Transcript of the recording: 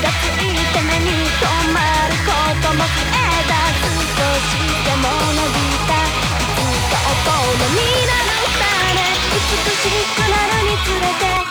がついて目に留まることも増えた。少しでも伸びた、いつか大人になるさね。美しくなるにつれて